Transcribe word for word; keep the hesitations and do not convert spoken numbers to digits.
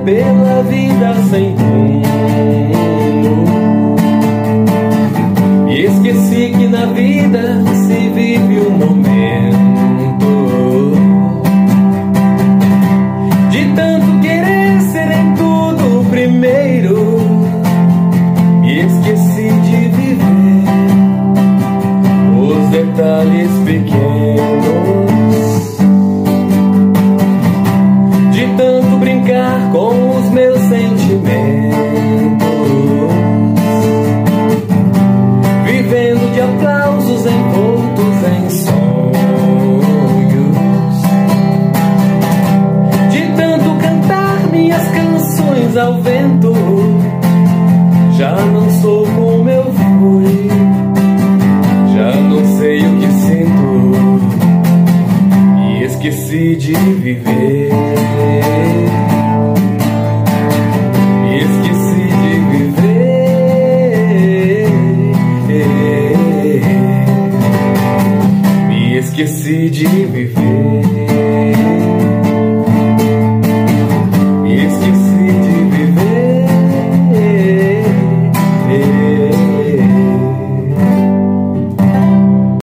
pela vida sem rumo, e esqueci que na vida se vive um momento de tanto querer ser em tudo o primeiro, e esqueci de viver os detalhes pequenos, de tanto brincar com os meus sentimentos, vivendo de aplausos envoltos em sonhos, de tanto cantar minhas canções ao vento. Já não sou como eu fui, já não sei o que sinto, e esqueci de viver. Esqueci de viver. Me esqueci de viver.